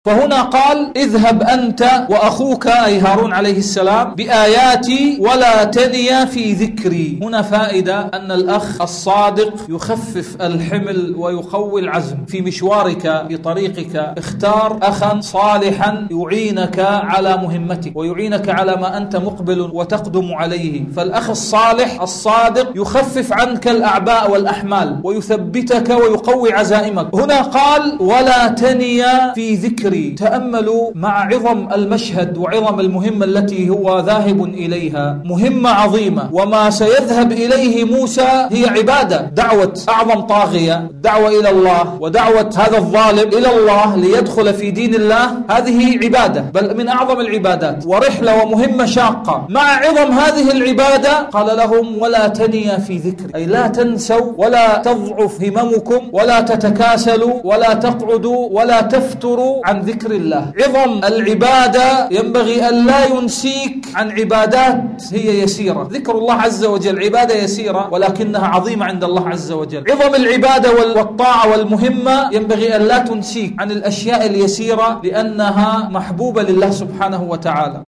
فهنا قال اذهب أنت وأخوك أي هارون عليه السلام بآياتي ولا تنيا في ذكري. هنا فائدة أن الأخ الصادق يخفف الحمل ويقوي العزم في مشوارك في طريقك. اختار أخا صالحا يعينك على مهمتك ويعينك على ما أنت مقبل وتقدم عليه. فالأخ الصالح الصادق يخفف عنك الأعباء والأحمال ويثبتك ويقوي عزائمك. هنا قال ولا تنيا في ذكري. تأملوا مع عظم المشهد وعظم المهمة التي هو ذاهب إليها، مهمة عظيمة، وما سيذهب إليه موسى هي عبادة، دعوة أعظم طاغية، دعوة إلى الله ودعوة هذا الظالم إلى الله ليدخل في دين الله، هذه عبادة بل من أعظم العبادات ورحلة ومهمة شاقة. مع عظم هذه العبادة قال لهم ولا تنيا في ذكري، أي لا تنسوا ولا تضعف هممكم ولا تتكاسلوا ولا تقعدوا ولا تفتروا عن ذكر الله. عظم العبادة ينبغي أن لا ينسيك عن عبادات هي يسيرة. ذكر الله عز وجل عبادة يسيرة ولكنها عظيمة عند الله عز وجل. عظم العبادة والطاعة والمهمة ينبغي أن لا تنسيك عن الأشياء اليسيرة لأنها محبوبة لله سبحانه وتعالى.